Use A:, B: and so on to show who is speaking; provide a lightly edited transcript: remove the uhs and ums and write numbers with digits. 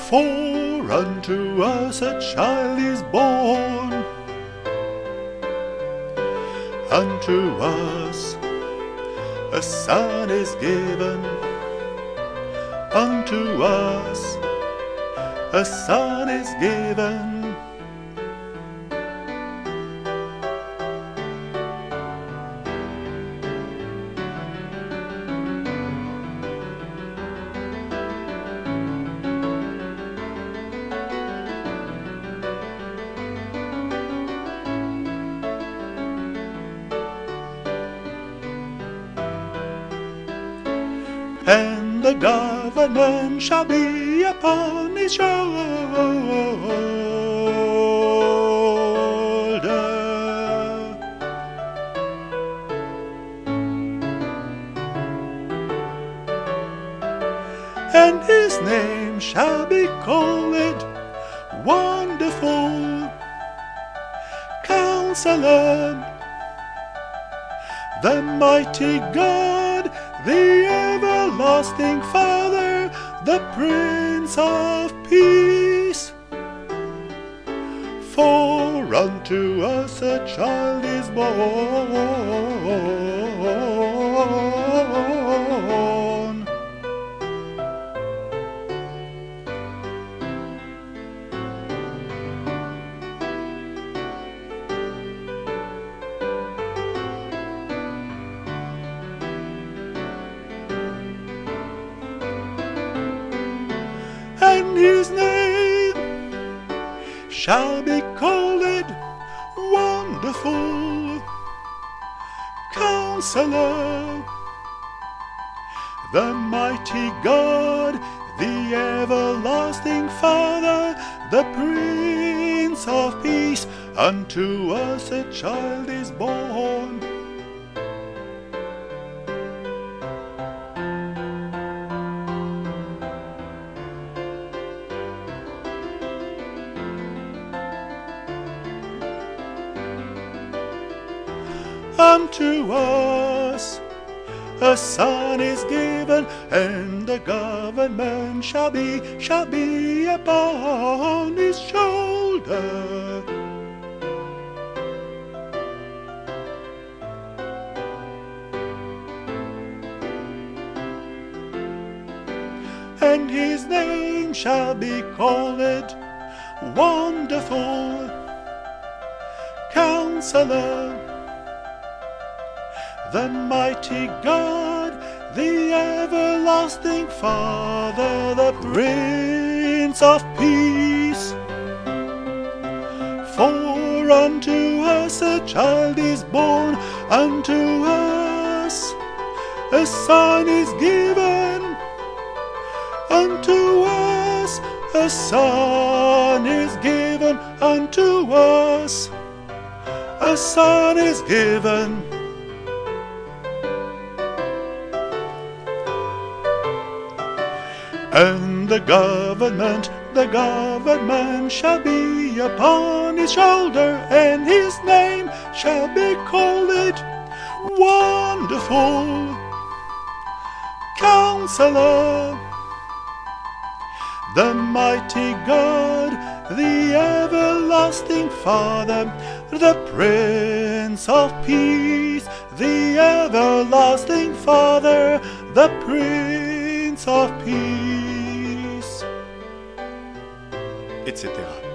A: For unto us a child is born, unto us a son is given, unto us a son is given. And the government shall be upon his shoulder, and his name shall be called Wonderful Counselor, the Mighty God, the Everlasting Father, the Prince of Peace. For unto us a child is born, and his name shall be called Wonderful Counselor, the Mighty God, the Everlasting Father, the Prince of Peace. Unto us a child is born, unto us a son is given, and the government shall be upon his shoulder. And his name shall be called Wonderful Counselor, the Mighty God, the Everlasting Father, the Prince of Peace. For unto us a child is born, unto us a son is given, unto us a son is given, unto us a son is given. And the government shall be upon his shoulder, and his name shall be called Wonderful Counselor, the Mighty God, the Everlasting Father, the Prince of Peace, the Everlasting Father, the Prince of Peace, etc.